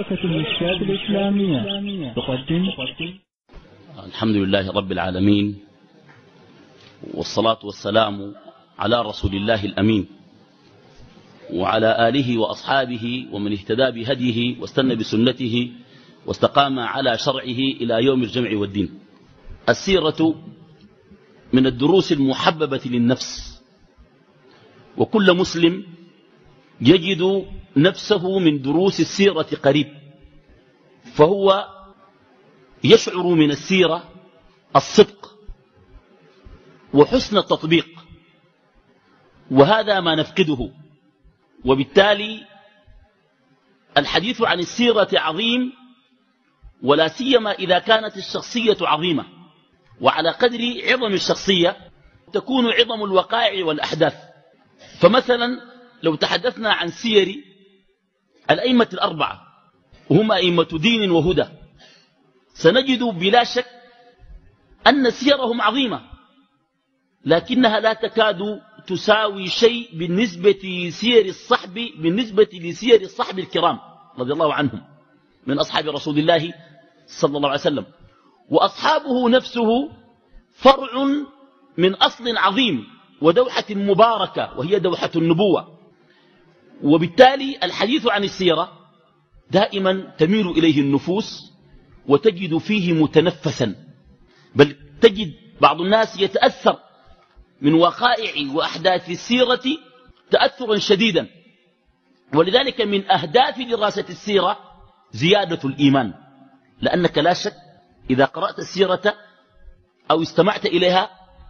شبكة المشكات الإسلامية تقدم. الحمد لله رب العالمين، والصلاة والسلام على رسول الله الأمين وعلى آله وأصحابه ومن اهتدى بهديه واستنى بسنته واستقام على شرعه إلى يوم الجمع والدين. السيرة من الدروس المحببة للنفس، وكل مسلم يجد نفسه من دروس السيرة قريب، فهو يشعر من السيرة الصدق وحسن التطبيق، وهذا ما نفقده. وبالتالي الحديث عن السيرة عظيم، ولا سيما إذا كانت الشخصية عظيمة، وعلى قدر عظم الشخصية تكون عظم الوقائع والأحداث. فمثلا لو تحدثنا عن سير الأئمة الأربعة وهم أئمة دين وهدى، سنجد بلا شك أن سيرهم عظيمة، لكنها لا تكاد تساوي شيء بالنسبة لسير الصحب الكرام رضي الله عنهم من أصحاب رسول الله صلى الله عليه وسلم. وأصحابه نفسه فرع من أصل عظيم ودوحة مباركة، وهي دوحة النبوة. وبالتالي الحديث عن السيرة دائما تميل إليه النفوس وتجد فيه متنفسا، بل تجد بعض الناس يتأثر من وقائع وأحداث السيرة تأثرا شديدا. ولذلك من أهداف دراسة السيرة زيادة الإيمان، لأنك لا شك إذا قرأت السيرة أو استمعت إليها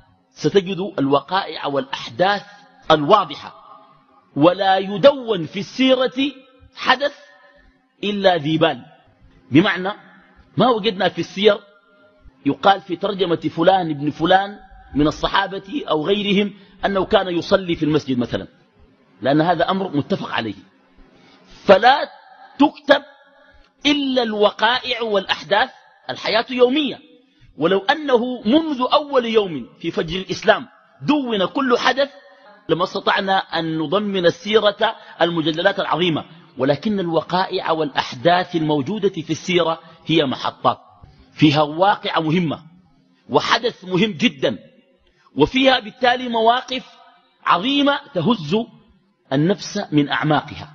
ستجد الوقائع والأحداث الواضحة، ولا يدون في السيرة حدث إلا ذي بال. بمعنى ما وجدنا في السير يقال في ترجمة فلان ابن فلان من الصحابة أو غيرهم أنه كان يصلي في المسجد مثلا، لأن هذا أمر متفق عليه. فلا تكتب إلا الوقائع والأحداث. الحياة يومية، ولو أنه منذ أول يوم في فجر الإسلام دون كل حدث لما استطعنا أن نضمن السيرة المجلدات العظيمة. ولكن الوقائع والأحداث الموجودة في السيرة هي محطات، فيها واقع مهمة وحدث مهم جدا، وفيها بالتالي مواقف عظيمة تهز النفس من أعماقها.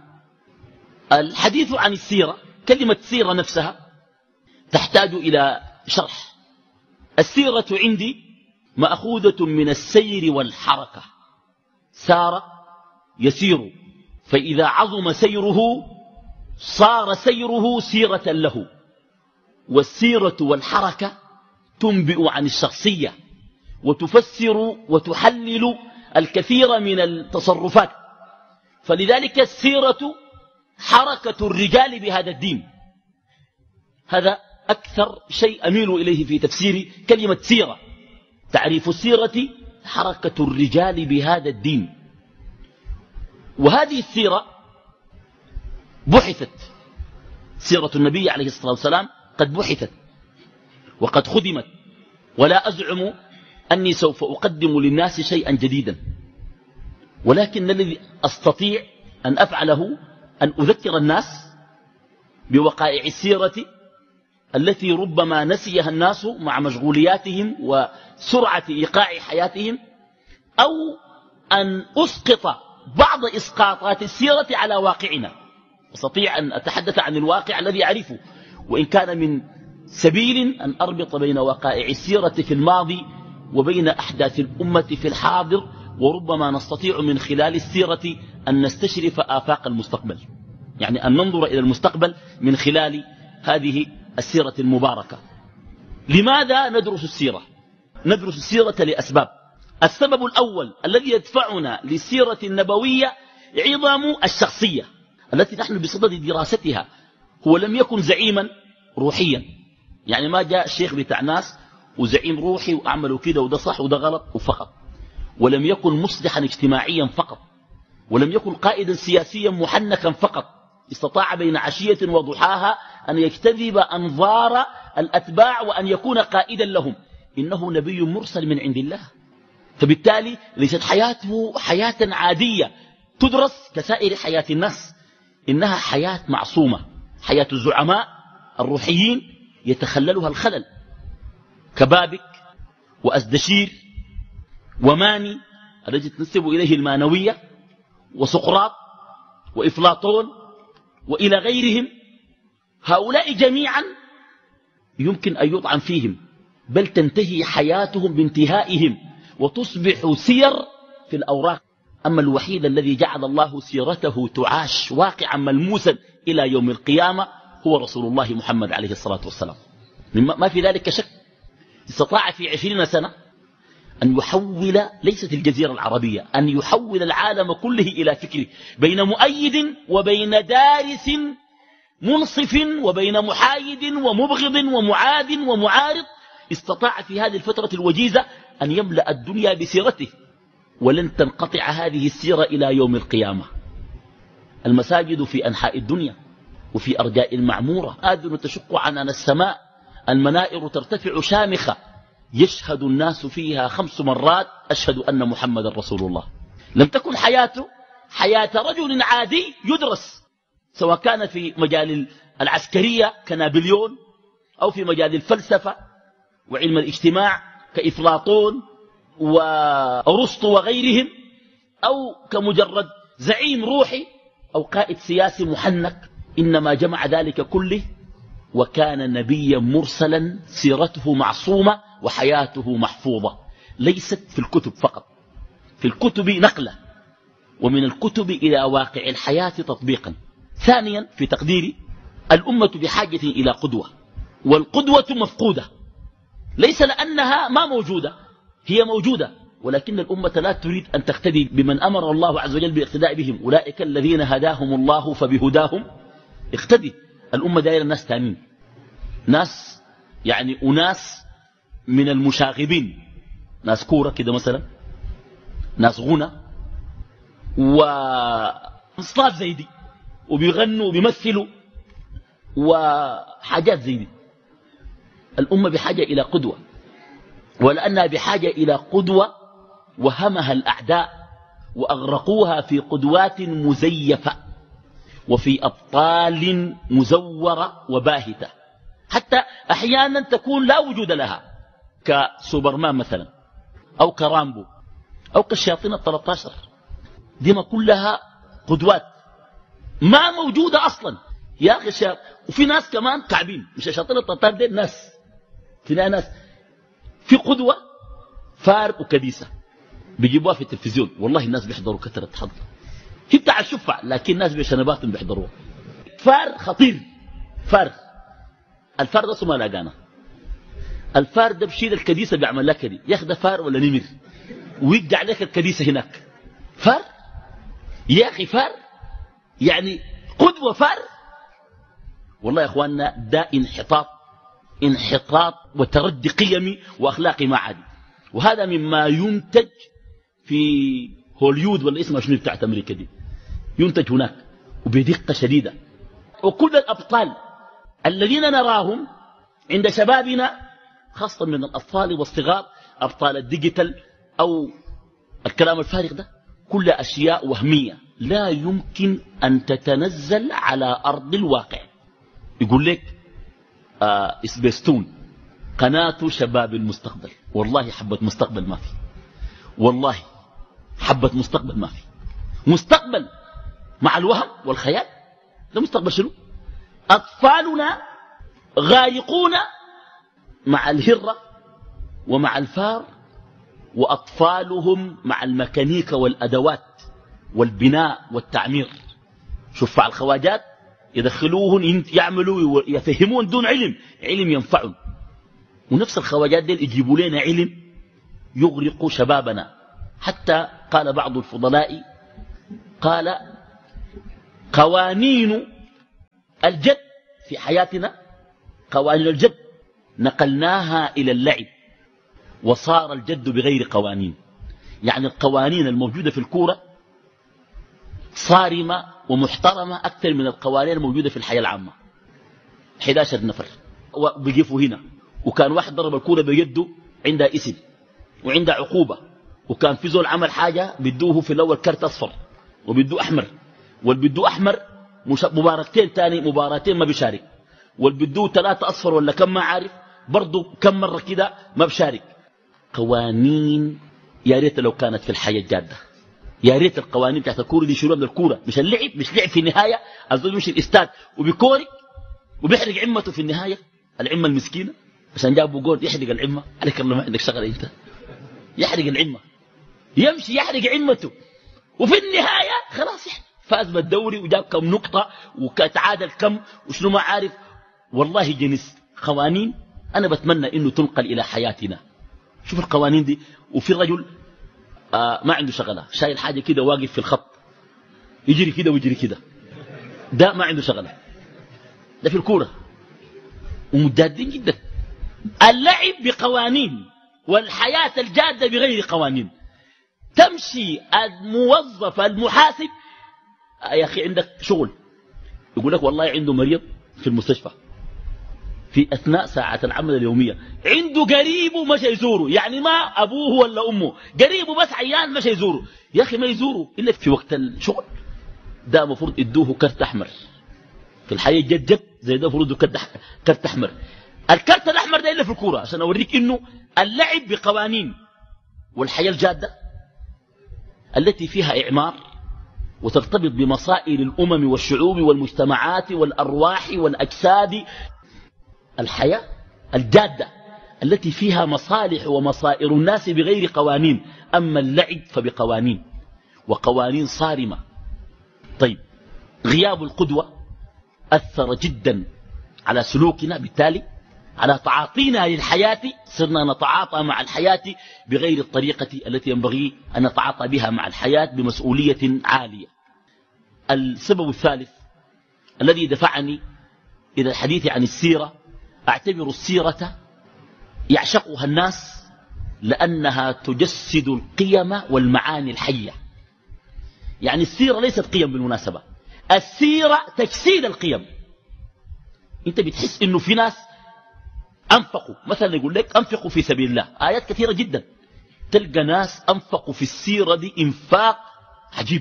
الحديث عن السيرة، كلمة سيرة نفسها تحتاج إلى شرح. السيرة عندي مأخوذة من السير والحركة، سار يسير، فإذا عظم سيره صار سيره سيرة له. والسيرة والحركة تنبئ عن الشخصية وتفسر وتحلل الكثير من التصرفات. فلذلك السيرة حركة الرجال بهذا الدين. هذا أكثر شيء أميل إليه في تفسير كلمة سيرة. تعريف السيرة حركة الرجال بهذا الدين. وهذه السيرة بحثت، سيرة النبي عليه الصلاة والسلام قد بحثت وقد خدمت، ولا أزعم أني سوف أقدم للناس شيئا جديدا، ولكن الذي أستطيع أن أفعله أن أذكر الناس بوقائع السيرة التي ربما نسيها الناس مع مشغولياتهم وسرعة إيقاع حياتهم، أو أن أسقط بعض إسقاطات السيرة على واقعنا. أستطيع أن أتحدث عن الواقع الذي أعرفه، وإن كان من سبيل أن أربط بين وقائع السيرة في الماضي وبين أحداث الأمة في الحاضر، وربما نستطيع من خلال السيرة أن نستشرف آفاق المستقبل، يعني أن ننظر إلى المستقبل من خلال هذه السيرة المباركة. لماذا ندرس السيرة؟ ندرس السيرة لأسباب. السبب الأول الذي يدفعنا للسيرة النبوية عظم الشخصية التي نحن بصدد دراستها. هو لم يكن زعيما روحيا، يعني ما جاء الشيخ بتاع ناس وزعيم روحي وأعملوا كده وده صح وده غلط وفقط، ولم يكن مصلحا اجتماعيا فقط، ولم يكن قائدا سياسيا محنكا فقط استطاع بين عشية وضحاها أن يجتذب أنظار الأتباع وأن يكون قائدا لهم. إنه نبي مرسل من عند الله، فبالتالي ليست حياته حياة عادية تدرس كسائر حياة الناس، إنها حياة معصومة حياة الزعماء الروحيين يتخللها الخلل، كبابك وأزدشير وماني الذي تنسب إليه المانوية، وسقراط وإفلاطون وإلى غيرهم. هؤلاء جميعا يمكن أن يطعن فيهم، بل تنتهي حياتهم بانتهائهم وتصبح سير في الأوراق. أما الوحيد الذي جعل الله سيرته تعاش واقعا ملموسا إلى يوم القيامة هو رسول الله محمد عليه الصلاة والسلام. ما في ذلك شك. استطاع في 20 سنة أن يحول، ليست الجزيرة العربية، أن يحول العالم كله إلى فكره، بين مؤيد وبين دارس منصف، وبين محايد ومبغض ومعاد ومعارض. استطاع في هذه الفترة الوجيزة أن يملأ الدنيا بسيرته، ولن تنقطع هذه السيرة إلى يوم القيامة. المساجد في أنحاء الدنيا وفي أرجاء المعمورة، آذن تشق عنان السماء، المنائر ترتفع شامخة، يشهد الناس فيها 5 مرات أشهد أن محمد رسول الله. لم تكن حياته حياة رجل عادي يدرس، سواء كان في مجال العسكرية كنابليون، أو في مجال الفلسفة وعلم الاجتماع كإفلاطون وأرسطو وغيرهم، أو كمجرد زعيم روحي أو قائد سياسي محنك. إنما جمع ذلك كله، وكان نبيا مرسلا، سيرته معصومة وحياته محفوظة، ليست في الكتب فقط، في الكتب نقلة، ومن الكتب إلى واقع الحياة تطبيقا. ثانيا في تقديري، الأمة بحاجة إلى قدوة، والقدوة مفقودة، ليس لأنها ما موجودة، هي موجودة، ولكن الأمة لا تريد أن تقتدي بمن أمر الله عز وجل بالاقتداء بهم. أولئك الذين هداهم الله فبهداهم اقتدي. الأمة دائرة ناس تانين، ناس يعني أناس من المشاغبين، ناس كورة كده مثلا، ناس غنى ومصطاف زي دي، وبيغنوا وبيمثلوا وحاجات زي دي. الأمة بحاجة إلى قدوة، ولأنها بحاجة إلى قدوة وهمها الأعداء وأغرقوها في قدوات مزيفة وفي أبطال مزورة وباهتة، حتى أحيانا تكون لا وجود لها، كسوبرمان مثلا، أو كرامبو، أو كالشياطين ال13. دي ما كلها قدوات ما موجودة أصلا يا أخي الشياطين. وفي ناس كمان كعبين، مش الشياطين ال13 دي، ناس فينا ناس في قدوة فارق وكديسة بيجيبوها في التلفزيون، والله الناس بيحضروا كثرة حضر، هي بتاع الشفع، لكن الناس بشنبات بيحضروها. فار خطير، فار، الفار ده اسمه لاقانا، الفار ده بشيل الكديسة بيعمل لك كدي، ياخد فار ولا نمر ويقع عليك الكديسة هناك. فار يا أخي، فار يعني قدوة فار. والله يا أخواننا ده انحطاط وتردي قيمي وأخلاقي ما عادي. وهذا مما ينتج في هوليود ولا اسمها شنو بتاعت أمريكا دي، ينتج هناك وبدقة شديدة. وكل الأبطال الذين نراهم عند شبابنا، خاصة من الأطفال والصغار، أبطال الديجيتال أو الكلام الفارغ ده، كل أشياء وهمية لا يمكن أن تتنزل على أرض الواقع. يقول لك إسبيستون قناة شباب المستقبل، والله حبة مستقبل ما في، والله حبة مستقبل ما في. مستقبل مع الوهم والخيال، ده مستقبل شنو؟ أطفالنا غارقون مع الهرة ومع الفار، وأطفالهم مع الميكانيكا والأدوات والبناء والتعمير. شوف على الخواجات يدخلوهن يعملوا يفهمون دون علم ينفعهم، ونفس الخواجات دي يجيبوا لنا علم يغرق شبابنا. حتى قال بعض الفضلاء، قال قوانين الجد في حياتنا، قوانين الجد نقلناها إلى اللعب، وصار الجد بغير قوانين. يعني القوانين الموجودة في الكورة صارمة ومحترمة أكثر من القوانين الموجودة في الحياة العامة. 11 نفر وبيقفوا هنا، وكان واحد ضرب الكورة بيده عندها اسم وعندها عقوبة، وكان في زول عمل حاجة بيدوه في الأول كرت أصفر وبيدوه أحمر، والبيدوه أحمر مباراتين تاني مباراتين ما بيشارك، والبدو 3 أصفر ولا كم ما عارف برضو كم مرة كده ما بشارك. قوانين يا ريت لو كانت في الحياة الجادة، يا ريت القوانين بتاعت الكورة دي يشيلوها من الكورة، مش اللعب، مش لعب في النهاية الزول يمشي الاستاد وبيكورك وبيحرق عمته في النهاية، العمة المسكينة عشان جابوا جول يحرق العمة. عليك الله ما عندك شغلة انت، يحرق العمة، يمشي يحرق عمته، وفي النهاية خلاص فاز بالدوري وجاب كم نقطة وتعادل كم وشنو ما عارف. والله جنس قوانين أنا بتمنى إنه تنقل إلى حياتنا. شوف القوانين دي، وفي رجل ما عنده شغلة، شايل حاجة كده واقف في الخط يجري كده ويجري كده، ده ما عنده شغلة، ده في الكورة ومجادين جدا. اللعب بقوانين والحياة الجادة بغير قوانين. تمشي الموظف المحاسب يا أخي عندك شغل، يقول لك والله عنده مريض في المستشفى في أثناء ساعة العمل اليومية، عنده قريبه مشى يزوره، يعني ما أبوه ولا أمه، قريبه بس عيان مشى يزوره. يا أخي ما يزوره إلا في وقت الشغل، ده مفروض يدوه كرت أحمر. في الحياة جد زي ده مفروض كرت أحمر. الكرت الأحمر ده إلا في الكورة، عشان أوريك إنه اللعب بقوانين والحياة الجادة التي فيها إعمار وترتبط بمصائر الأمم والشعوب والمجتمعات والأرواح والأجساد. الحياة الجادة التي فيها مصالح ومصائر الناس بغير قوانين، أما اللعب فبقوانين وقوانين صارمة. طيب، غياب القدوة أثر جدا على سلوكنا، بالتالي على تعاطينا للحياة، صرنا نتعاطى مع الحياة بغير الطريقة التي ينبغي أن نتعاطى بها مع الحياة بمسؤولية عالية. السبب الثالث الذي دفعني إلى الحديث عن السيرة، أعتبر السيرة يعشقها الناس لأنها تجسد القيم والمعاني الحية. يعني السيرة ليست قيم بالمناسبة، السيرة تجسيد القيم. انت بتحس انه في ناس انفقوا، مثلا يقول لك انفقوا في سبيل الله، آيات كثيرة جدا، تلقى ناس انفقوا في السيرة دي انفاق عجيب.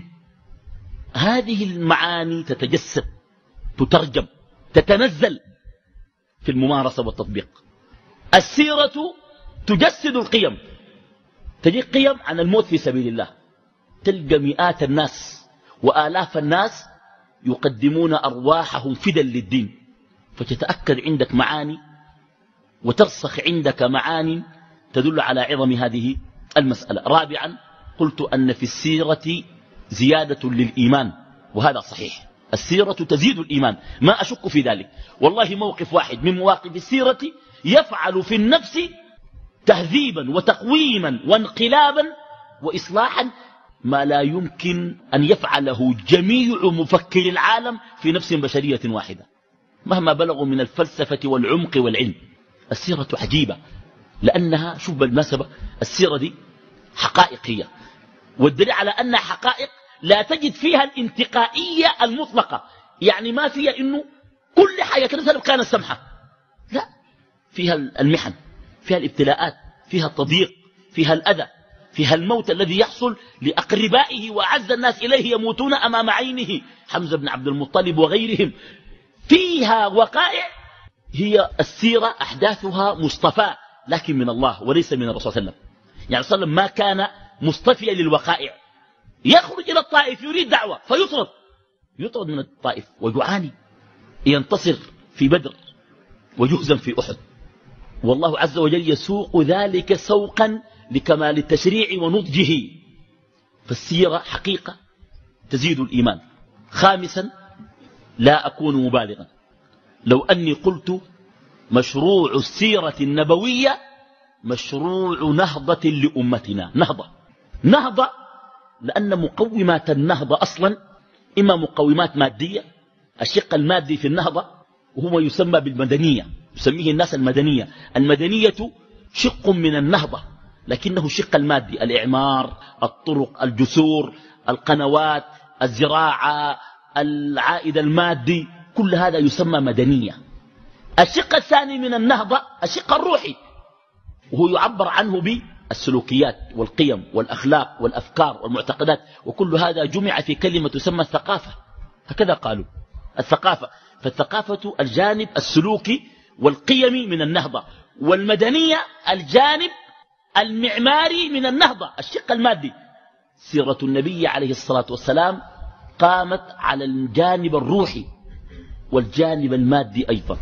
هذه المعاني تتجسد، تترجم، تتنزل في الممارسة والتطبيق. السيرة تجسد القيم، تجي قيم عن الموت في سبيل الله، تلقى مئات الناس وآلاف الناس يقدمون أرواحهم فدا للدين، فتتأكد عندك معاني وترسخ عندك معاني تدل على عظم هذه المسألة. رابعا، قلت أن في السيرة زيادة للإيمان، وهذا صحيح، السيرة تزيد الإيمان، ما أشك في ذلك. والله موقف واحد من مواقف السيرة يفعل في النفس تهذيبا وتقويما وانقلابا وإصلاحا ما لا يمكن أن يفعله جميع مفكري العالم في نفس بشرية واحدة مهما بلغوا من الفلسفة والعمق والعلم. السيرة عجيبة لأنها، شوف بالمناسبة، السيرة دي حقائقية، والدليل على أنها حقائق لا تجد فيها الانتقائية المطلقة، يعني ما فيها إنه كل حاجة كده كانت سمحة، لا، فيها المحن، فيها الابتلاءات، فيها التضييق، فيها الأذى، فيها الموت الذي يحصل لأقربائه وأعز الناس إليه يموتون أمام عينه، حمزة بن عبد المطلب وغيرهم. فيها وقائع هي السيرة أحداثها مصطفى لكن من الله وليس من الرسول صلى الله عليه وسلم. يعني صلى الله عليه وسلم ما كان مصطفيا للوقائع، يخرج إلى الطائف يريد دعوة يطرد من الطائف ويعاني، ينتصر في بدر ويهزم في أحد، والله عز وجل يسوق ذلك سوقا لكمال التشريع ونضجه. فالسيرة حقيقة تزيد الإيمان. خامسا، لا أكون مبالغا لو أني قلت مشروع السيرة النبوية مشروع نهضة لأمتنا. نهضة لأن مقومات النهضة أصلا إما مقومات مادية، الشق المادي في النهضة وهو يسمى بالمدنية، يسميه الناس المدنية. المدنية شق من النهضة لكنه الشق المادي، الإعمار، الطرق، الجسور، القنوات، الزراعة، العائد المادي، كل هذا يسمى مدنية. الشق الثاني من النهضة الشق الروحي، وهو يعبر عنه بالسلوكيات والقيم والأخلاق والأفكار والمعتقدات، وكل هذا جمع في كلمة تسمى الثقافة، هكذا قالوا. الثقافة. فالثقافة الجانب السلوكي والقيمي من النهضة، والمدنية الجانب المعماري من النهضة، الشق المادي. سيرة النبي عليه الصلاة والسلام قامت على الجانب الروحي والجانب المادي أيضا.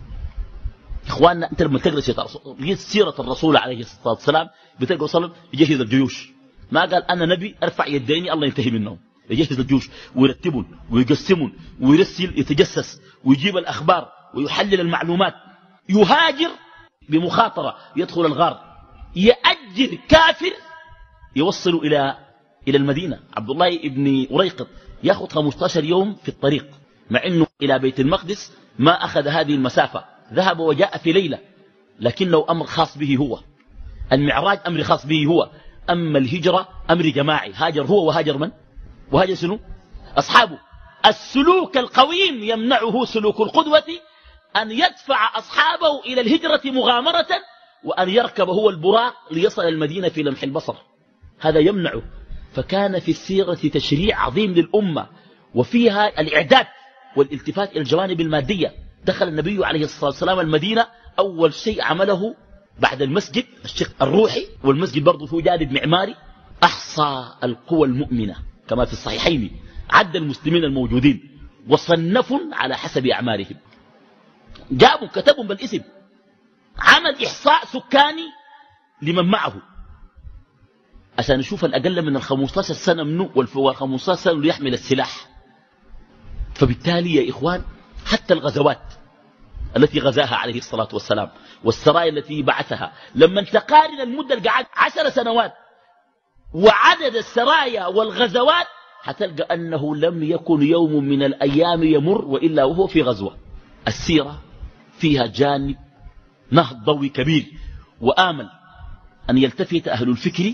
إخواننا، أنت لما تقرأ سيرة الرسول عليه الصلاة والسلام بتقرأ صلى يجهز الجيوش. ما قال أنا نبي أرفع يديني الله ينتهي منهم. يجهز الجيوش ويرتبون ويقسمون ويرسل يتجسس ويجيب الأخبار ويحلل المعلومات. يهاجر بمخاطرة، يدخل الغار، يأجر كافر يوصل إلى المدينة. عبد الله بن أريقط يأخذ 15 يوم في الطريق، مع أنه إلى بيت المقدس ما أخذ هذه المسافة، ذهب وجاء في ليلة، لكنه أمر خاص به هو. المعراج أمر خاص به هو، أما الهجرة أمر جماعي. هاجر هو وهاجر من؟ وهاجر شنو؟ أصحابه. السلوك القويم يمنعه سلوك القدوة أن يدفع أصحابه إلى الهجرة مغامرة، وأن يركب هو البراق ليصل المدينة في لمح البصر، هذا يمنعه. فكان في السيرة تشريع عظيم للأمة، وفيها الإعداد والالتفات إلى الجوانب المادية. دخل النبي عليه الصلاة والسلام المدينة، أول شيء عمله بعد المسجد الشق الروحي، والمسجد برضه فيه جانب معماري، أحصى القوى المؤمنة كما في الصحيحين، عد المسلمين الموجودين وصنفوا على حسب أعمارهم، جابوا كتبوا بالاسم، عمل إحصاء سكاني لمن معه عشان نشوف الأقل من 15 سنة منه والفوق 15 سنة ليحمل السلاح. فبالتالي يا إخوان، حتى الغزوات التي غزاها عليه الصلاة والسلام والسرايا التي بعثها، لما تقارن المدة اللي قعد 10 سنوات وعدد السرايا والغزوات، هتلقى أنه لم يكن يوم من الأيام يمر وإلا وهو في غزوة. السيرة فيها جانب نهضوي كبير، وآمل أن يلتفت أهل الفكر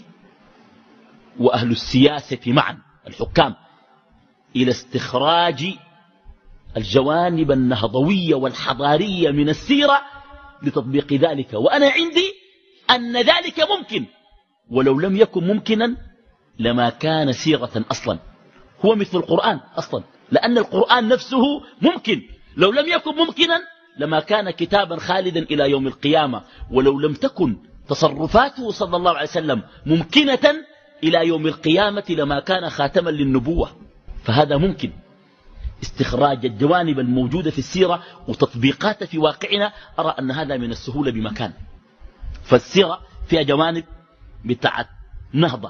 وأهل السياسة معا، الحكام، إلى استخراج الجوانب النهضوية والحضارية من السيرة لتطبيق ذلك. وأنا عندي أن ذلك ممكن، ولو لم يكن ممكنا لما كان سيرة أصلا. هو مثل القرآن أصلا، لأن القرآن نفسه ممكن، لو لم يكن ممكنا لما كان كتابا خالدا إلى يوم القيامة، ولو لم تكن تصرفاته صلى الله عليه وسلم ممكنة إلى يوم القيامة لما كان خاتما للنبوة. فهذا ممكن، استخراج الجوانب الموجودة في السيرة وتطبيقاتها في واقعنا. أرى أن هذا من السهولة بمكان. فالسيرة فيها جوانب بتاعت نهضة.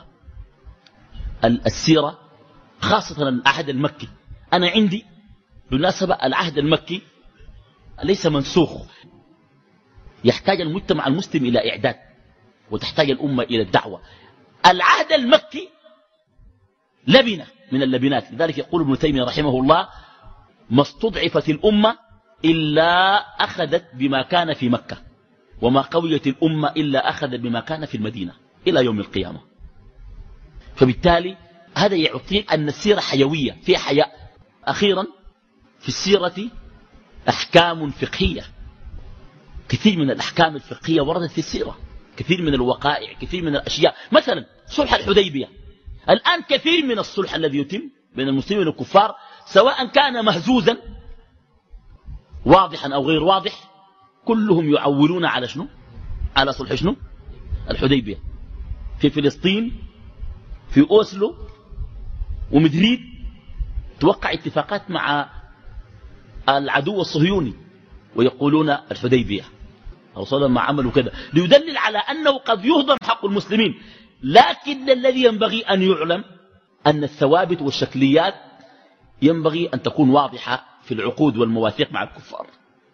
السيرة خاصة العهد المكي، أنا عندي بالمناسبة العهد المكي ليس منسوخ، يحتاج المجتمع المسلم إلى إعداد، وتحتاج الأمة إلى الدعوة. العهد المكي لبنة من اللبنات، لذلك يقول ابن تيمية رحمه الله: ما استضعفت الأمة إلا أخذت بما كان في مكة، وما قويت الأمة إلا أخذت بما كان في المدينة إلى يوم القيامة. فبالتالي هذا يعطيك أن السيرة حيوية، فيها حياة. أخيرا، في السيرة أحكام فقهية، كثير من الأحكام الفقهية وردت في السيرة، كثير من الوقائع، كثير من الأشياء. مثلا صلح الحديبية، الآن كثير من الصلح الذي يتم بين المسلمين والكفار، سواء كان مهزوزا واضحا أو غير واضح، كلهم يعولون على شنو؟ على صلح شنو؟ الحديبية. في فلسطين، في أوسلو ومدريد توقع اتفاقات مع العدو الصهيوني ويقولون الحديبية. الرسول ما عملوا كذا ليدلل على أنه قد يهضم حق المسلمين. لكن الذي ينبغي أن يعلم أن الثوابت والشكليات ينبغي أن تكون واضحة في العقود والمواثيق مع الكفار.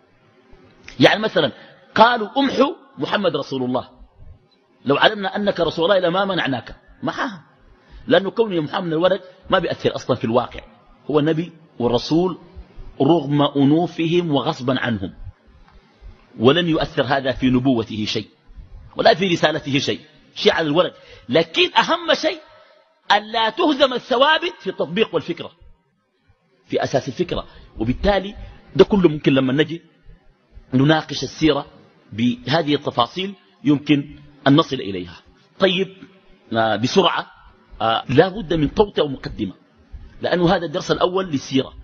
يعني مثلا قالوا امحوا محمد رسول الله، لو علمنا أنك رسول الله لما منعناك معها، لأنه كون محمد الورد ما بيأثر أصلا في الواقع، هو نبي والرسول رغم أنوفهم وغصبا عنهم، ولن يؤثر هذا في نبوته شيء ولا في رسالته شيء على الورد. لكن أهم شيء أن لا تهزم الثوابت في التطبيق والفكرة، في أساس الفكرة. وبالتالي ده كله ممكن لما نجي نناقش السيرة بهذه التفاصيل يمكن أن نصل إليها. طيب، بسرعة، لا بد من توطئة ومقدمة، لأنه هذا الدرس الأول للسيرة.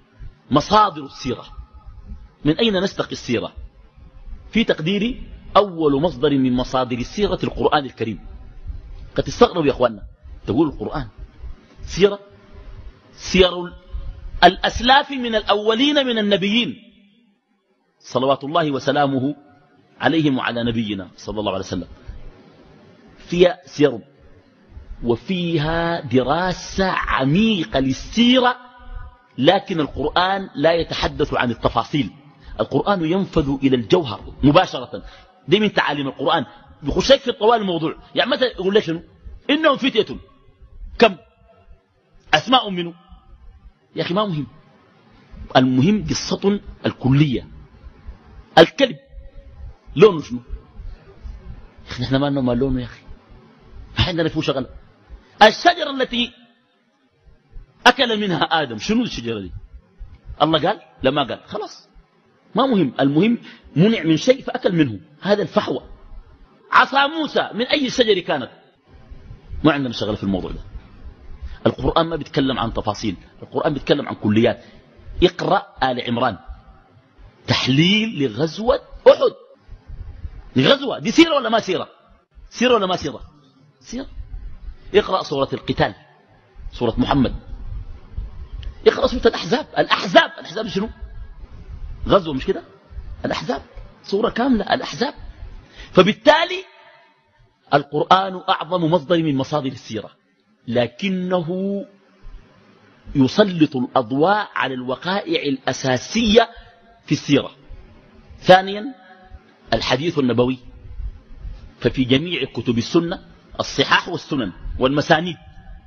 مصادر السيرة، من أين نستقي السيرة؟ في تقديري أول مصدر من مصادر السيرة القرآن الكريم. قد تستغربوا يا أخواننا، تقول القرآن سيرة، سير الأسلاف من الأولين من النبيين صلوات الله وسلامه عليهم وعلى نبينا صلى الله عليه وسلم، فيها سير وفيها دراسة عميقة للسيرة، لكن القرآن لا يتحدث عن التفاصيل. القرآن ينفذ إلى الجوهر مباشرة. دي من تعاليم القرآن، بيخش في طوال الموضوع. يعني مثلا يقول لك شنو؟ إنهم فتية، كم أسماء منه؟ يا أخي ما مهم، المهم قصة الكلية. الكلب لونه شنو؟ نحن ما لنا لونه يا أخي، ما عندنا فيه شغله. الشجرة التي أكل منها آدم شنو الشجرة دي؟ الله قال؟ لما قال خلاص ما مهم، المهم منع من شيء فأكل منه، هذا الفحوى. عصا موسى من أي شجر كانت؟ ما عندنا شغله في الموضوع ده. القرآن ما بيتكلم عن تفاصيل، القرآن بيتكلم عن كليات. اقرأ آل عمران، تحليل لغزوة أحد. لغزوة دي سيرة ولا ما سيرة؟ سيرة ولا ما سيرة؟ سيرة. اقرأ سورة القتال، سورة محمد. اقرأ سورة الأحزاب. الأحزاب شنو؟ غزوة مش كده؟ الأحزاب سورة كاملة الأحزاب. فبالتالي القرآن أعظم مصدر من مصادر السيرة، لكنه يسلط الأضواء على الوقائع الأساسية في السيرة. ثانيا الحديث النبوي، ففي جميع كتب السنة الصحاح والسنن والمسانيد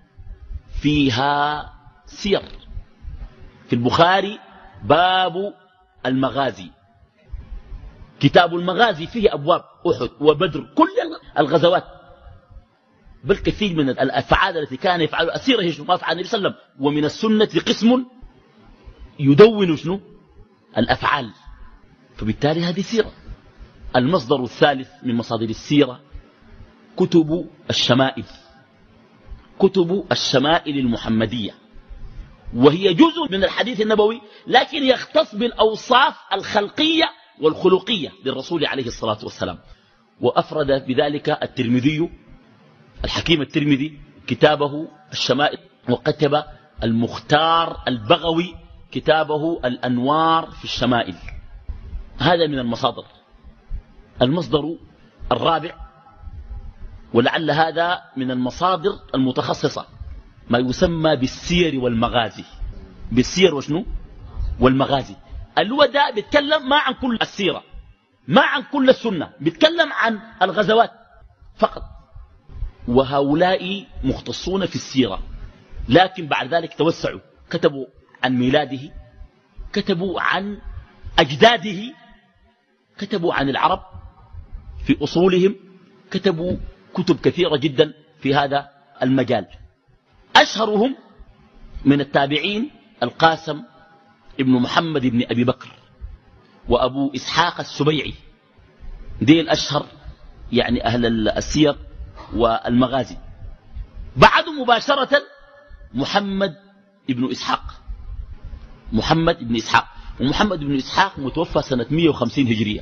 فيها سير. في البخاري باب المغازي، كتاب المغازي فيه أبواب أحد وبدر، كل الغزوات، بل كثير من الأفعال التي كان يفعلها السيرة هي شنو ما فعل النبي صلى الله عليه وسلم. ومن السنة قسم يدون شنو الأفعال، فبالتالي هذه سيرة. المصدر الثالث من مصادر السيرة كتب الشمائل، كتب الشمائل المحمدية، وهي جزء من الحديث النبوي، لكن يختص بالأوصاف الخلقية والخلقية للرسول عليه الصلاة والسلام. وأفرد بذلك الترمذي، الحكيم الترمذي، كتابه الشمائل، وكتب المختار البغوي كتابه الأنوار في الشمائل. هذا من المصادر. المصدر الرابع، ولعل هذا من المصادر المتخصصة، ما يسمى بالسير والمغازي. بالسير وشنو والمغازي، اللي هو ده بيتكلم ما عن كل السيرة، ما عن كل السنة، بيتكلم عن الغزوات فقط. وهؤلاء مختصون في السيرة، لكن بعد ذلك توسعوا، كتبوا عن ميلاده، كتبوا عن أجداده، كتبوا عن العرب في أصولهم، كتبوا كتب كثيرة جدا في هذا المجال. أشهرهم من التابعين القاسم ابن محمد بن أبي بكر وأبو إسحاق السبيعي، دي الأشهر يعني أهل السير والمغازي. بعد مباشرة محمد بن إسحاق، محمد بن إسحاق، ومحمد بن إسحاق متوفى سنة 150 هجرية.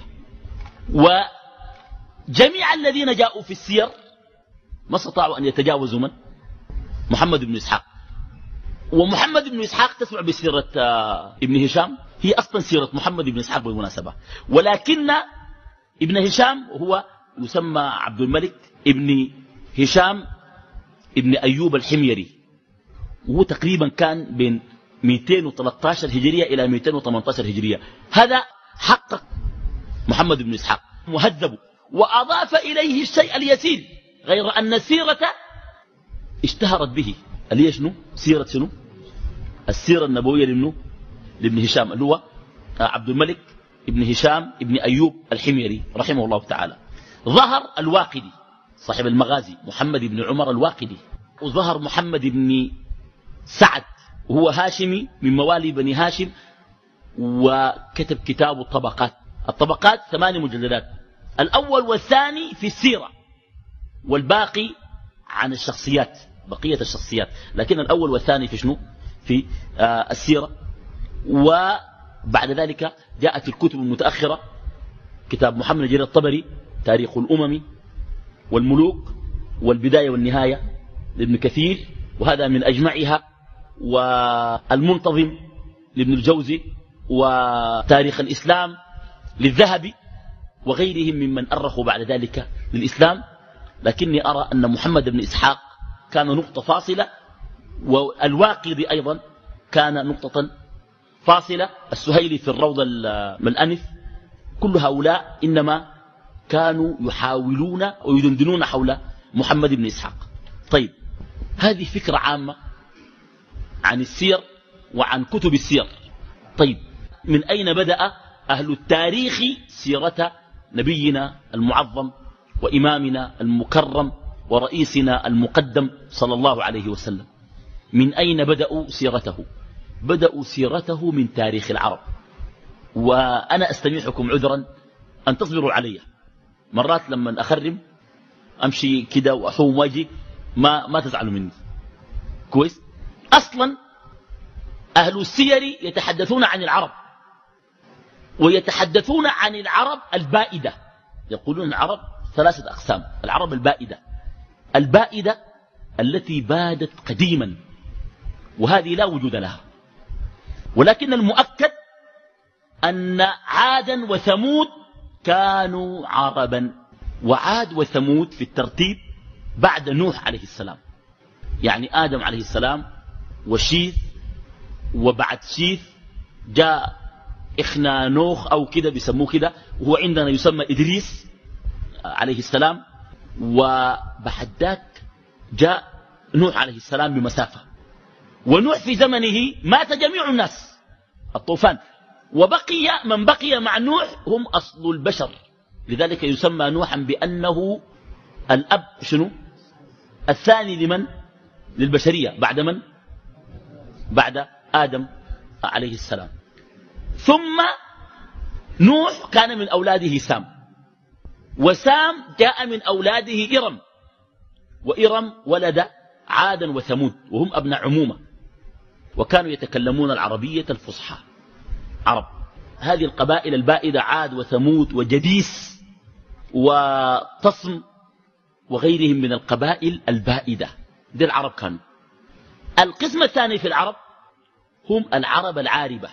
وجميع الذين جاءوا في السير ما استطاعوا أن يتجاوزوا من؟ محمد بن إسحاق. ومحمد بن إسحاق تسمع بسيرة ابن هشام، هي أصلا سيرة محمد بن إسحاق بالمناسبة، ولكن ابن هشام هو يسمى عبد الملك ابن هشام ابن أيوب الحميري، وهو تقريبا كان بين 213 هجرية إلى 218 هجرية. هذا حقق محمد بن إسحاق، مهذب، وأضاف إليه الشيء اليسير، غير أن السيرة اشتهرت به، اللي هي شنو؟ سيرة شنو؟ السيرة النبوية لابن هشام، اللي هو عبد الملك ابن هشام ابن أيوب الحميري رحمه الله تعالى. ظهر الواقدي صاحب المغازي، محمد بن عمر الواقدي، وظهر محمد بن سعد وهو هاشمي من موالي بني هاشم، وكتب كتاب الطبقات. الطبقات 8 مجلدات، الأول والثاني في السيرة، والباقي عن الشخصيات، بقية الشخصيات، لكن الأول والثاني في شنو؟ في السيرة. وبعد ذلك جاءت الكتب المتأخرة، كتاب محمد جرير الطبري تاريخ الأمم والملوك والبداية والنهاية لابن كثير، وهذا من أجمعها، والمنتظم لابن الجوزي، وتاريخ الإسلام للذهبي، وغيرهم ممن أرخوا بعد ذلك للإسلام. لكني أرى أن محمد بن إسحاق كان نقطة فاصلة، والواقدي أيضا كان نقطة فاصلة، السهيلي في الروض الأنف، كل هؤلاء إنما كانوا يحاولون ويدندنون حول محمد بن إسحاق. طيب، هذه فكرة عامة عن السير وعن كتب السير. طيب، من أين بدأ أهل التاريخ سيرة نبينا المعظم وإمامنا المكرم ورئيسنا المقدم صلى الله عليه وسلم؟ من أين بدأوا سيرته؟ بدأوا سيرته من تاريخ العرب. وأنا أستميحكم عذرا أن تصبروا علي، مرات لما أخرم أمشي كده وأحوم واجي ما تزعلوا مني، كويس؟ أصلا أهل السير يتحدثون عن العرب، ويتحدثون عن العرب البائدة. يقولون العرب 3 أقسام: العرب البائدة التي بادت قديما، وهذه لا وجود لها. ولكن المؤكد أن عادا وثمود كانوا عربا، وعاد وثمود في الترتيب بعد نوح عليه السلام، يعني آدم عليه السلام وشيث، وبعد شيث جاء إخنانوخ أو كده بيسموه كده، وهو عندنا يسمى إدريس عليه السلام، وبعد ذاك جاء نوح عليه السلام بمسافة. ونوح في زمنه مات جميع الناس، الطوفان، وبقي من بقي مع نوح هم أصل البشر، لذلك يسمى نوحا بأنه الأب شنو الثاني لمن؟ للبشرية. بعد من؟ بعد آدم عليه السلام. ثم نوح كان من أولاده سام، وسام جاء من أولاده إرم، وإرم ولد عادا وثمود، وهم أبناء عمومة، وكانوا يتكلمون العربية الفصحى عرب. هذه القبائل البائدة عاد وثمود وجديس وتصم وغيرهم من القبائل البائدة، دي العرب كانوا. القسم الثاني في العرب هم العرب العاربة،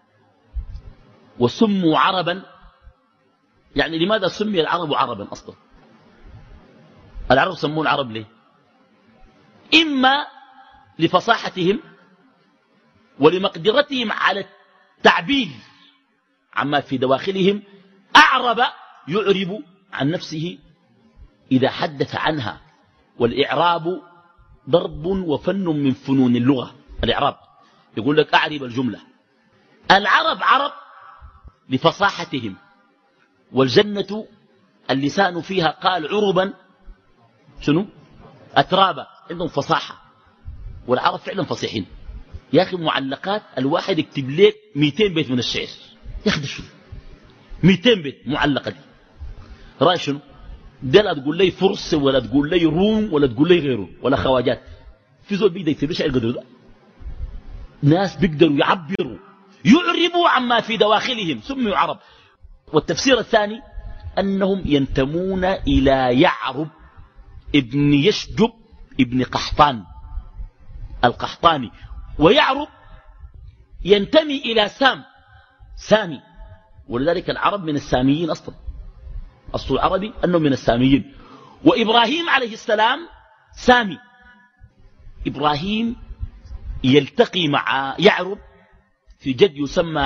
وسموا عربا. يعني لماذا سمي العرب عربا أصلا؟ العرب سمون عرب ليه؟ إما لفصاحتهم ولمقدرتهم على التعبير عما في دواخلهم. أعرب يعرب عن نفسه إذا حدث عنها، والإعراب ضرب وفن من فنون اللغة. الإعراب يقول لك أعرب الجملة. العرب عرب لفصاحتهم، والجنة اللسان فيها قال عربا شنو أترابا، عندهم فصاحة، والعرب فعلا فصيحين. يا أخي معلقات الواحد يكتب لك 200 بيت من الشعر، يا أخي شنو 200 بيت معلقة دي؟ رأي شنو؟ دي لا تقول لي فرس ولا تقول لي روم ولا تقول لي غيره ولا خواجات. في زول بيقدر يكتب شعر قدر ده؟ ناس بيقدروا يعبروا يعربوا عما في دواخلهم، سموا عرب. والتفسير الثاني أنهم ينتمون إلى يعرب ابن يشجب ابن قحطان القحطاني، ويعرب ينتمي إلى سامي، ولذلك العرب من الساميين أصلا، أصل العربي أنه من الساميين. وإبراهيم عليه السلام سامي. إبراهيم يلتقي مع يعرب في جد يسمى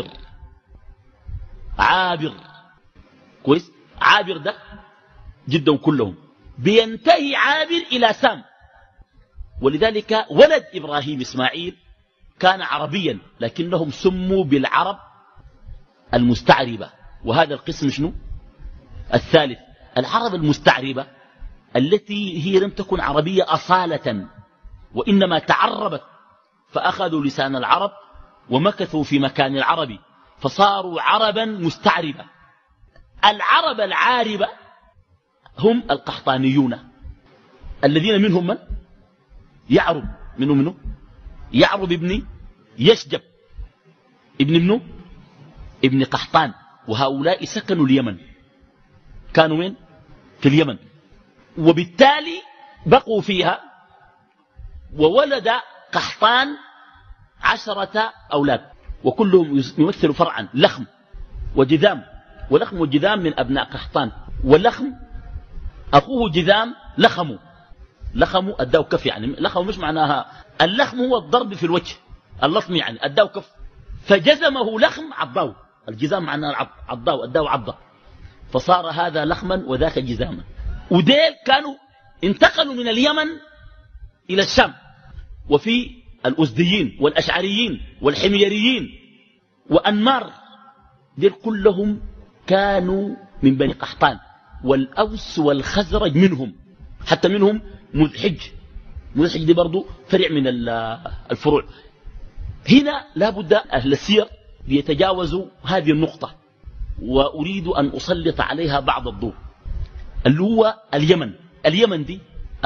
عابر كويس. عابر ده جدا كلهم بينتهي عابر إلى سام، ولذلك ولد إبراهيم إسماعيل كان عربيا، لكنهم سموا بالعرب المستعربة. وهذا القسم شنو الثالث؟ العرب المستعربة التي هي لم تكن عربية أصالة، وإنما تعربت، فأخذوا لسان العرب ومكثوا في مكان العرب فصاروا عربا مستعربة. العرب العاربة هم القحطانيون الذين منهم من؟ يعرب. منه يعرب ابن يشجب ابن قحطان. وهؤلاء سكنوا اليمن، كانوا وين؟ في اليمن، وبالتالي بقوا فيها. وولد قحطان 10 أولاد، وكلهم يمثل فرعا لخم وجذام. ولخم وجذام من أبناء قحطان. ولخم أخوه جذام لخموا أداه كف. يعني لخم مش معناها اللخم هو الضرب في الوجه، اللطم يعني أداه كف. فجزمه لخم عضاه، الجزام معناه عضاه أداه عضة، فصار هذا لخما وذاك جزاما. وديل كانوا انتقلوا من اليمن إلى الشام. وفي الأزديين والأشعريين والحميريين وأنمار، ديل كلهم كانوا من بني قحطان. والأوس والخزرج منهم، حتى منهم مذحج دي برضو فرع من الفروع. هنا لا بد أهل السير ليتجاوزوا هذه النقطة، وأريد أن أسلط عليها بعض الضوء، اللي هو اليمن دي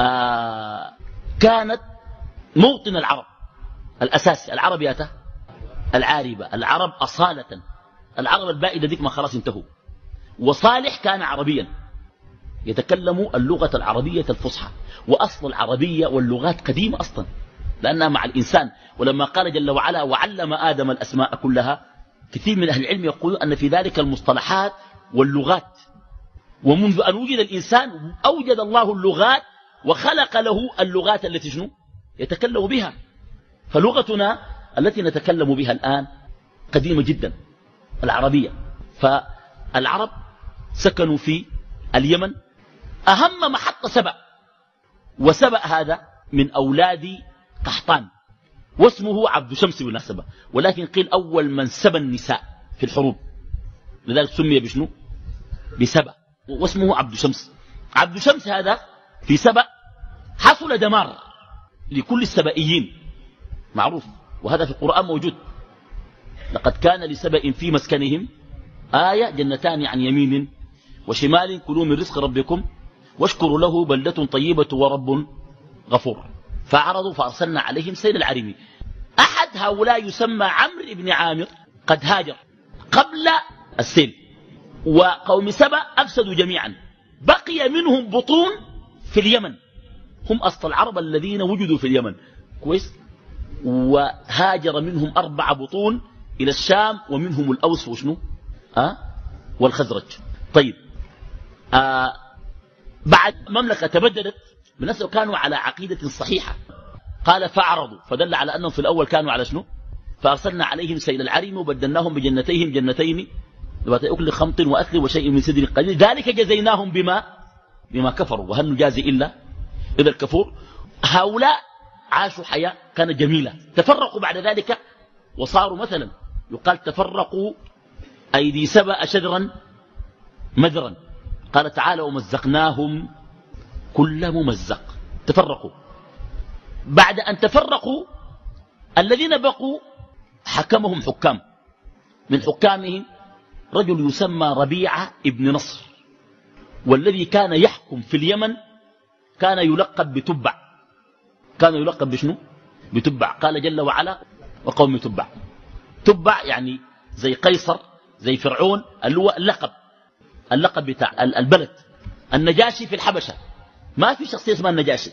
كانت موطن العرب الأساسي. العرب ياته العاربة، العرب أصالة، العرب البائدة ديك ما خلاص انتهوا. وصالح كان عربيا يتكلم اللغة العربية الفصحى. وأصل العربية واللغات قديمة أصلا، لأنها مع الإنسان. ولما قال جل وعلا وعلم آدم الأسماء كلها، كثير من أهل العلم يقولون أن في ذلك المصطلحات واللغات. ومنذ أن وجد الإنسان أوجد الله اللغات وخلق له اللغات التي شنو يتكلم بها. فلغتنا التي نتكلم بها الآن قديمة جدا، العربية. فالعرب سكنوا في اليمن. أهم محطة سبأ، وسبأ هذا من أولاد قحطان، واسمه عبد شمس بالمناسبة، ولكن قيل أول من سبى النساء في الحروب، لذلك سمي بشنو؟ بسبأ، واسمه عبد شمس. عبد شمس هذا في سبأ حصل دمار لكل السبائيين، معروف، وهذا في القرآن موجود. لقد كان لسبأ في مسكنهم آية جنتان عن يمين وشمال كلوا من رزق ربكم واشكروا له بلدة طيبة ورب غفور. فعرضوا فأرسلنا عليهم سيل العرم. أحد هؤلاء يسمى عمرو بن عامر قد هاجر قبل السيل، وقوم سبأ أفسدوا جميعا. بقي منهم بطون في اليمن، هم أصل العرب الذين وجدوا في اليمن، كويس. وهاجر منهم 4 بطون إلى الشام، ومنهم الأوس وشنو والخزرج. طيب بعد مملكة تبددت بالناس كانوا على عقيدة صحيحة. قال فعرضوا، فدل على أنهم في الأول كانوا على شنو؟ فأرسلنا عليهم سيل العرم وبدلناهم بجنتين جنتين ذوات أكل خمط وأثل وشيء من سدر قليل ذلك جزيناهم بما كفروا وهل نجازي إلا الكفور. هؤلاء عاشوا حياة كانت جميلة. تفرقوا بعد ذلك وصاروا مثلا يقال تفرقوا أيدي سبأ شدرا مدرا. قال تعالى ومزقناهم كل ممزق. تفرقوا. بعد أن تفرقوا الذين بقوا حكمهم حكام، من حكامهم رجل يسمى ربيعة ابن نصر، والذي كان يحكم في اليمن كان يلقب بتبع. كان يلقب بشنو؟ بتبع. قال جل وعلا وقوم تبع. تبع يعني زي قيصر زي فرعون، اللي هو اللقب بتاع البلد. النجاشي في الحبشة ما في شخصية اسمها النجاشي،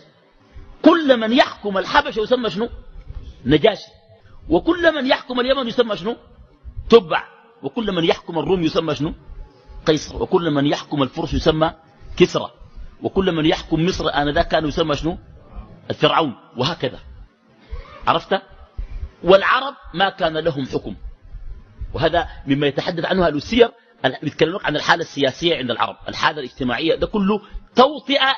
كل من يحكم الحبشة يسمى شنو؟ نجاشي. وكل من يحكم اليمن يسمى شنو؟ تبع. وكل من يحكم الروم يسمى شنو؟ قيصر. وكل من يحكم الفرس يسمى كسرى. وكل من يحكم مصر آنذاك كان يسمى شنو؟ الفرعون. وهكذا. عرفت؟ والعرب ما كان لهم حكم، وهذا مما يتحدث عنه أهل السير. بيتكلمون عن الحالة السياسية عند العرب، الحالة الاجتماعية، ده كله توطئة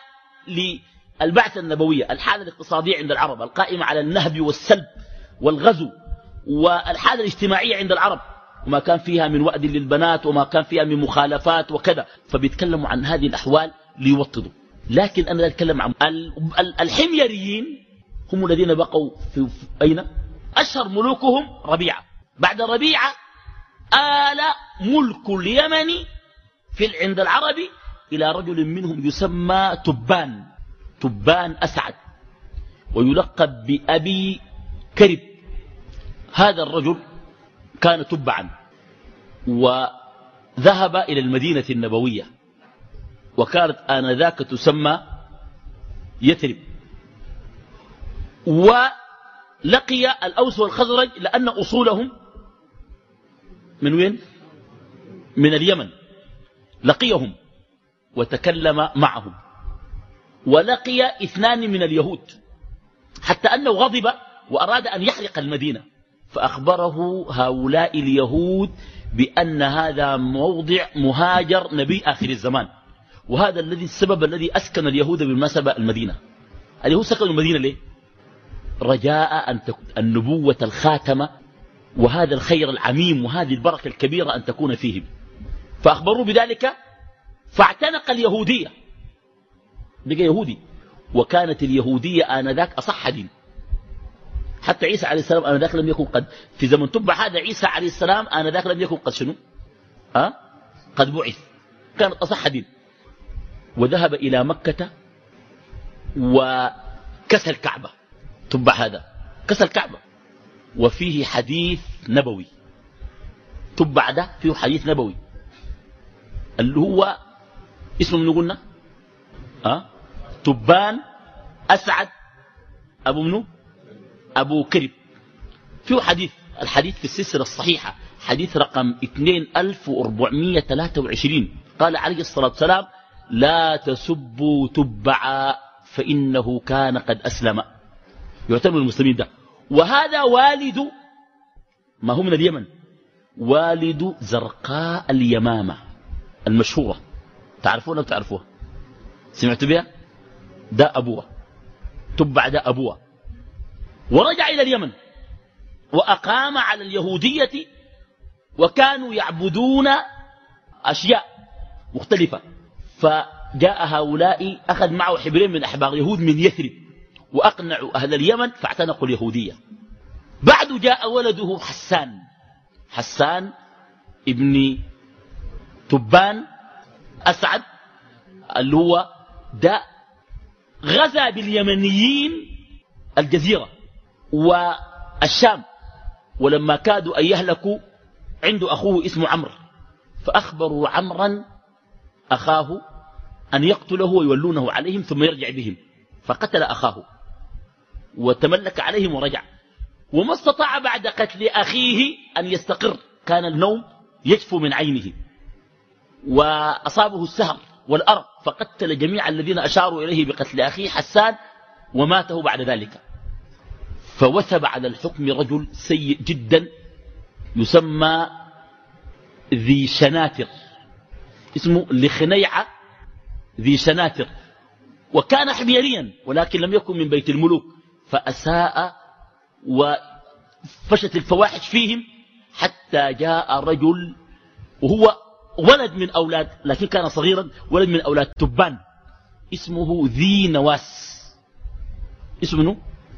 للبعثة النبوية. الحالة الاقتصادية عند العرب القائمة على النهب والسلب والغزو، والحالة الاجتماعية عند العرب وما كان فيها من وأد للبنات وما كان فيها من مخالفات وكذا. فبيتكلموا عن هذه الأحوال ليوطدوا. لكن أنا أتكلم عن الحميريين، هم الذين بقوا في أين؟ أشهر ملوكهم ربيعة. بعد ربيعة آل ملك اليمن عند العرب إلى رجل منهم يسمى تبان أسعد، ويلقب بأبي كرب. هذا الرجل كان تبعا، وذهب إلى المدينة النبوية، وكانت آنذاك تسمى يثرب. ولقي الأوس والخزرج لأن أصولهم من وين؟ من اليمن. لقيهم وتكلم معهم، ولقي 2 من اليهود، حتى أنه غضب وأراد أن يحرق المدينة، فأخبره هؤلاء اليهود بأن هذا موضع مهاجر نبي آخر الزمان، وهذا السبب الذي أسكن اليهود بالمناسبة المدينة. اليهود سكنوا المدينة ليه؟ رجاء أن النبوة الخاتمة وهذا الخير العميم وهذه البركة الكبيرة أن تكون فيهم، فأخبروه بذلك، فاعتنق اليهودية، بقى يهودي. وكانت اليهودية آنذاك أصح دين. حتى عيسى عليه السلام آنذاك لم يكن قد، في زمن تبع هذا عيسى عليه السلام آنذاك لم يكن قد شنو؟ قد بعث، كانت أصح دين. وذهب إلى مكة وكسى الكعبة. تبع هذا كسى الكعبة، وفيه حديث نبوي. تبع ده فيه حديث نبوي اللي هو اسمه منو قلنا؟ تبان أسعد أبو منو؟ أبو كرب. فيه حديث، الحديث في السلسلة الصحيحة حديث رقم 2423. قال عليه الصلاة والسلام: لا تسبوا تبعا فإنه كان قد أسلم. يعتبر المسلمين ده. وهذا والد، ما هو من اليمن، والد زرقاء اليمامة المشهورة. تعرفونها وتعرفوها؟ سمعتوا بها؟ ده أبوها، تبع ده أبوها. ورجع إلى اليمن وأقام على اليهودية، وكانوا يعبدون أشياء مختلفة. فجاء هؤلاء، أخذ معه حبرين من أحبار يهود من يثرب، وأقنعوا أهل اليمن فاعتنقوا اليهودية. بعد جاء ولده حسان ابن تبان أسعد، اللي هو ده غزا باليمنيين الجزيرة والشام، ولما كادوا أن يهلكوا عنده أخوه اسمه عمرو، فأخبروا عمرا أخاه أن يقتله ويولونه عليهم ثم يرجع بهم، فقتل أخاه وتملك عليهم ورجع. وما استطاع بعد قتل أخيه أن يستقر، كان النوم يجفو من عينه، وأصابه السهر والأرق، فقتل جميع الذين أشاروا إليه بقتل أخيه حسان، وماته بعد ذلك. فوثب على الحكم رجل سيء جدا يسمى ذي شناتر، اسمه لخنيعة ذي شناتر، وكان حميريا ولكن لم يكن من بيت الملوك، فأساء وفشت الفواحش فيهم، حتى جاء رجل وهو ولد من أولاد، لكن كان صغيرا، ولد من أولاد تبان، اسمه ذي نواس. اسمه منه؟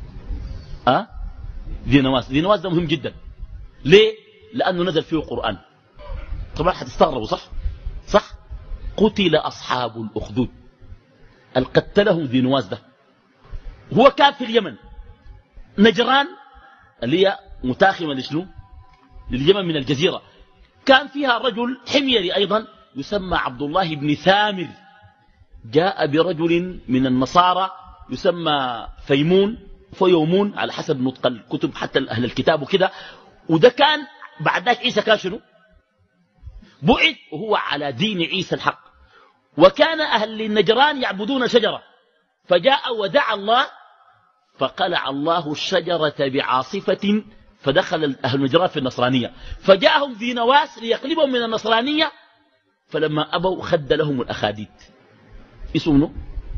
ذي نواس. ذي نواس ده مهم جدا. ليه؟ لأنه نزل فيه القرآن. طبعا حتستغربوا، صح؟ قتل أصحاب الأخدود، قتلهم ذي نواس ده. هو كان في اليمن، نجران اللي هي متاخمة لشنو؟ لليمن من الجزيرة. كان فيها رجل حميري أيضا يسمى عبد الله بن ثامر، جاء برجل من النصارى يسمى فيومون على حسب نطق الكتب حتى أهل الكتاب وكده. وده كان بعد ذلك عيسى كان شنو؟ بعث وهو على دين عيسى الحق. وكان أهل النجران يعبدون شجرة، فجاء ودعا الله فقلع الله الشجرة بعاصفة، فدخل أهل النجران في النصرانية، فجاءهم ذي نواس ليقلبهم من النصرانية، فلما أبوا خد لهم الأخاديد. اسمه منه؟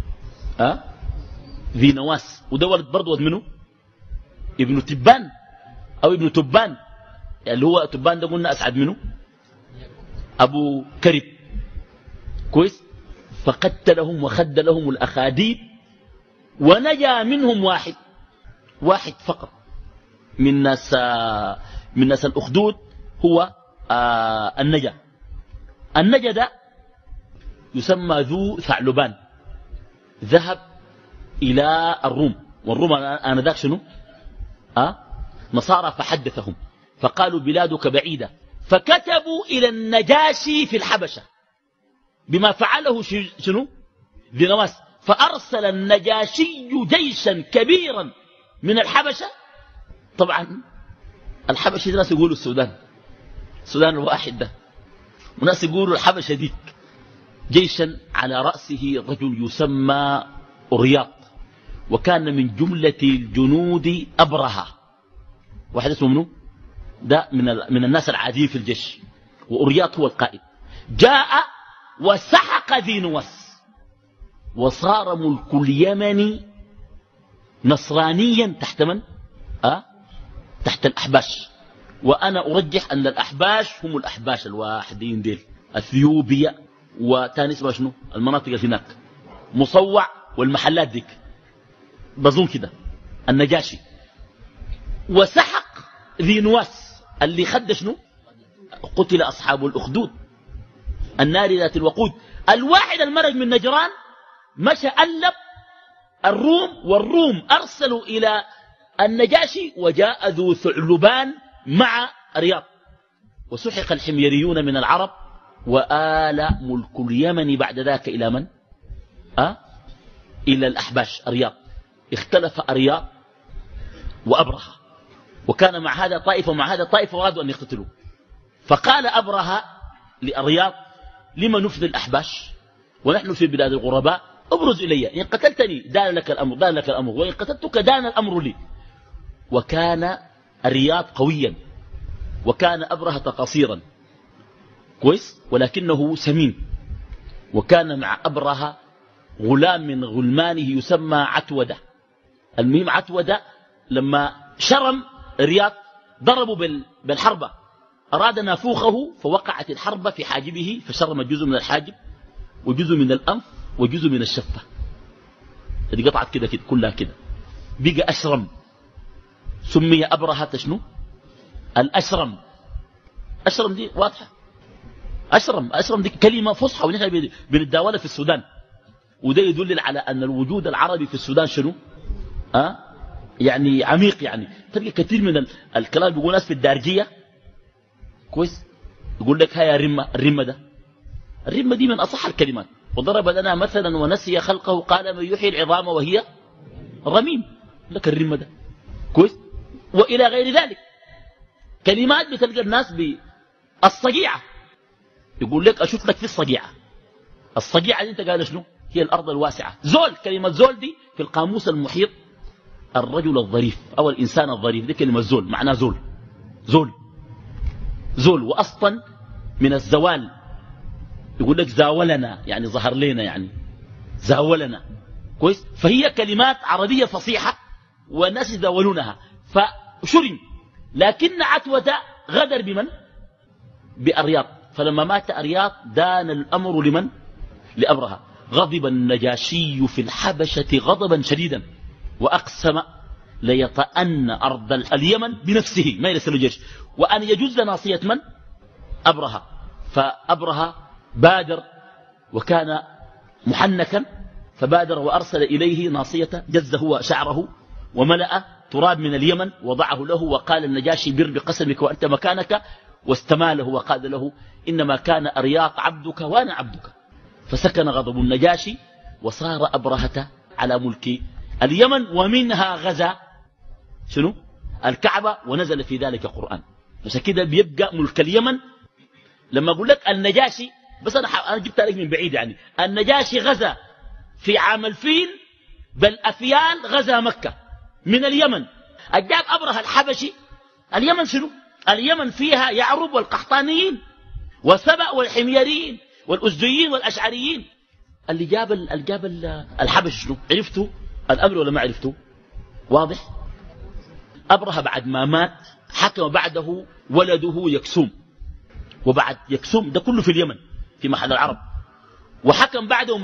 ذي نواس. وده ولد برضه منه ابن تبان أو ابن تبان، اللي هو تبان ده قلنا أسعد منه أبو كرب. كويس. فقتلهم وخد لهم الأخاديد، ونجا منهم واحد فقط من ناس الأخدود، هو النجا ده يسمى ذو ثعلبان. ذهب إلى الروم، والروم آنذاك شنو؟ نصارى، فحدثهم فقالوا بلادك بعيدة، فكتبوا إلى النجاشي في الحبشة بما فعله شنو ذي نواس. فأرسل النجاشي جيشا كبيرا من الحبشة. طبعا الحبشة ناس يقولوا السودان الواحد ده، وناس يقولوا الحبشة ديك، جيشا على رأسه رجل يسمى أرياط، وكان من جملة الجنود أبرهة، واحد اسمه منه ده من الناس العاديين في الجيش، وأرياط هو القائد. جاء وسحق ذي نواس، وصار ملك اليمن نصرانيا تحت من؟ تحت الأحباش. وأنا أرجح أن الأحباش هم الأحباش الواحدين ديل، أثيوبيا وتاني اسمها شنو المناطق اللي هناك، مصوع والمحلات ديك، بظن كده. النجاشي وسحق ذي نواس اللي خد شنو، قتل أصحاب الأخدود النار ذات الوقود. الواحد المرج من نجران مشى ألب الروم، والروم أرسلوا إلى النجاشي، وجاء ذو ثعلبان مع رياض، وسحق الحميريون من العرب، وآل ملك اليمن بعد ذاك إلى من؟ إلى الأحباش رياض. اختلف أرياض وأبرهة، وكان مع هذا طائفة ومع هذا طائفة، وأرادوا أن يقتتلوا. فقال أبرهة لأرياض: لما نفذي الأحباش ونحن في بلاد الغرباء؟ ابرز إلي، إن قتلتني دان لك الأمر، وإن قتلتك دان الأمر لي. وكان الرياض قويا، وكان أبرهة قصيرا كويس، ولكنه سمين. وكان مع أبرهة غلام من غلمانه يسمى عتودة. المهم عتودة لما شرم رياض ضربوا بالحربة، أراد نافوخه، فوقعت الحربة في حاجبه، فشرم جزء من الحاجب وجزء من الأنف وجزء من الشفة، هذه قطعت كده كلها كده، بقى أشرم. سمي أبرهة شنو؟ الأشرم. أشرم دي واضحة، أشرم دي كلمة فصحى، ونحن بنتداولها في السودان، وده يدل على أن الوجود العربي في السودان شنو؟ يعني عميق. يعني تلقى كثير من الكلام بيقول ناس في الدارجية كويس، يقول لك هيا الرمة دي من أصح الكلمات. وضرب لنا مثلا ونسي خلقه قال من يحيي العظام وهي رميم، لك الرمة ده كويس. وإلى غير ذلك كلمات بتلقى الناس بالصقيعة، يقول لك أشوف لك في الصقيعة دي انت قال شنو؟ هي الأرض الواسعة. زول، كلمة زول دي في القاموس المحيط الرجل الظريف أو الإنسان الظريف، دي كلمة زول معناه زول. وأصلا من الزوال، يقول لك زاولنا يعني ظهر لنا، يعني زاولنا كويس. فهي كلمات عربية فصيحة والناس يزاولونها، فشرم. لكن عتوة غدر بمن؟ بأرياض. فلما مات أرياض دان الأمر لمن؟ لأبرهة. غضب النجاشي في الحبشة غضبا شديدا، وأقسم ليطأن أرض اليمن بنفسه، ما يرسل الجيش، وأن يجز ناصية من؟ أبرهة. فأبرهة بادر، وكان محنكا، فبادر وأرسل إليه ناصية، جز هو شعره وملأ تراب من اليمن وضعه له، وقال النجاشي بر بقسمك وأنت مكانك، واستماله وقال له إنما كان أرياط عبدك وأنا عبدك. فسكن غضب النجاشي، وصار أبرهة على ملك اليمن، ومنها غزا شنو؟ الكعبة، ونزل في ذلك قرآن. عشان كده بيبقى ملك اليمن. لما أقول لك النجاشي، بس أنا جبت لك من بعيد، يعني النجاشي غزا في عام الفيل، بل أفيال غزا مكة من اليمن. أجاب أبرهة الحبشي. اليمن شنو؟ اليمن فيها يعرب والقحطانيين وسبأ والحميريين والأزديين والأشعريين. اللي جاب الحبش شنو؟ عرفتوا الأمر ولا ما عرفتوا؟ واضح. أبرهة بعد ما مات حكم بعده ولده يكسوم، وبعد يكسوم ده كله في اليمن في محل العرب، وحكم بعده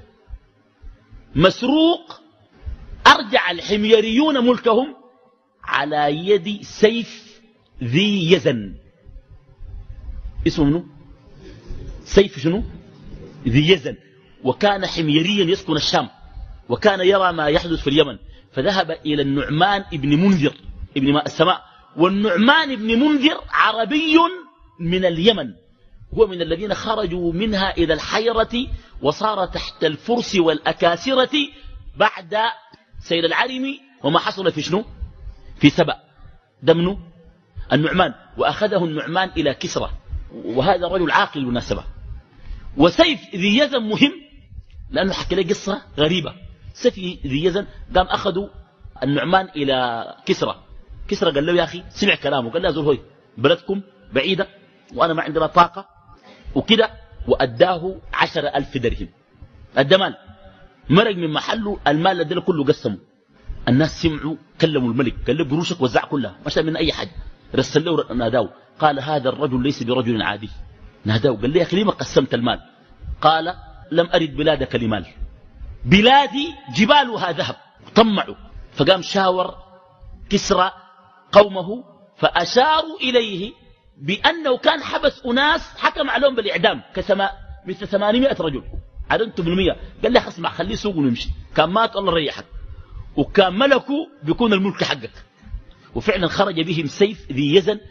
مسروق أرجع الحميريون ملكهم على يد سيف ذي يزن. اسمه منه سيف شنو؟ ذي يزن. وكان حميريا يسكن الشام، وكان يرى ما يحدث في اليمن، فذهب إلى النعمان ابن منذر ابن ماء السماء، والنعمان بن منذر عربي من اليمن، هو من الذين خرجوا منها إلى الحيرة وصار تحت الفرس والأكاسرة بعد سير العرم وما حصل في شنو؟ في سبأ. دمنه النعمان، وأخذه النعمان إلى كسرى، وهذا رجل عاقل بالمناسبة. وسيف ذي يزن مهم لأنه حكى لي قصة غريبة. سيف ذي يزن قام أخذوا النعمان إلى كسرى. كسرى قال له يا أخي، سمع كلامه، قال له زول هوي بلدكم بعيدة وأنا ما عندنا طاقة وكده، وأداه 10,000 درهم. الدمال مرق من محله، المال الذي كله قسمه. الناس سمعوا كلموا الملك، قال له قروشك وزع كلها، ما شاء من أي حاجة. رسل له ناداه، قال هذا الرجل ليس برجل عادي. ناداه قال له يا أخي لما قسمت المال؟ قال لم أرد بلادك لمال، بلادي جبالها ذهب. طمعوا، فقام شاور كسرى قومه فأشاروا إليه بأنه كان حبس أناس حكم عليهم بالإعدام مثل 800 رجل، عدد 800. قال له اسمع خليه سوق ونمشي، كان مات الله ريحك، وكان ملكه بيكون الملك حقك. وفعلا خرج بهم سيف ذي يزن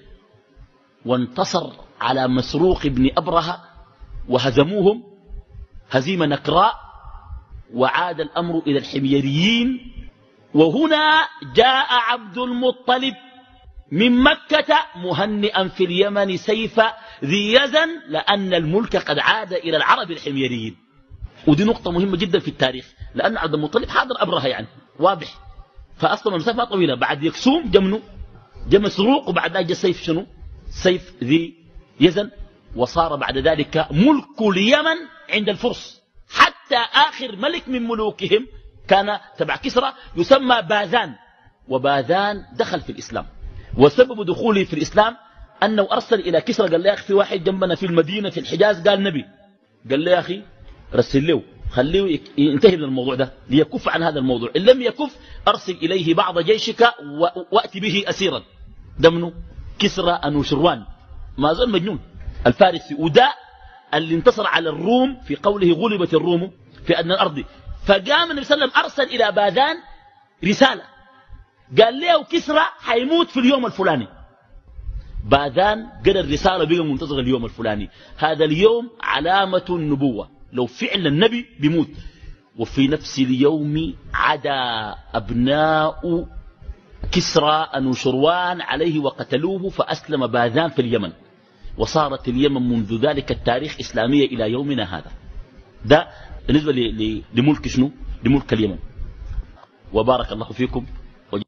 وانتصر على مسروق بن أبرهة وهزموهم هزيمة نكراء، وعاد الأمر إلى الحميريين. وهنا جاء عبد المطلب من مكة مهنئا في اليمن سيف ذي يزن، لأن الملك قد عاد إلى العرب الحميريين. ودي نقطة مهمة جدا في التاريخ، لأن عبد المطلب حاضر أبرهة يعني واضح، فأصلا المسافة طويلة. بعد يكسوم جمنه جم مسروق، وبعد ذلك جاء سيف شنو؟ سيف ذي يزن. وصار بعد ذلك ملك اليمن عند الفرس، حتى آخر ملك من ملوكهم كان تبع كسرى يسمى باذان، وباذان دخل في الإسلام. وسبب دخوله في الإسلام أنه أرسل إلى كسرى، قال له يا أخي في واحد جنبنا في المدينة في الحجاز قال نبي، قال له يا أخي رسل له خليه ينتهي من الموضوع ده ليكف عن هذا الموضوع، إن لم يكف أرسل إليه بعض جيشك وأتي به أسيرا. دمنه كسرى أنوشروان، ما زال مجنون الفارسي، وده اللي انتصر على الروم في قوله غلبت الروم في أدنى الأرض. فقام النبي صلى الله عليه وسلم أرسل إلى باذان رسالة، قال له كسرى حيموت في اليوم الفلاني. باذان قرأ الرسالة بقى منتظر اليوم الفلاني. هذا اليوم علامة النبوة، لو فعلا النبي بيموت. وفي نفس اليوم عدا أبناء كسرى أنوشروان عليه وقتلوه، فأسلم باذان في اليمن، وصارت اليمن منذ ذلك التاريخ إسلامية إلى يومنا هذا. ده بالنسبة لملك شنو؟ لملك اليمن. وبارك الله فيكم.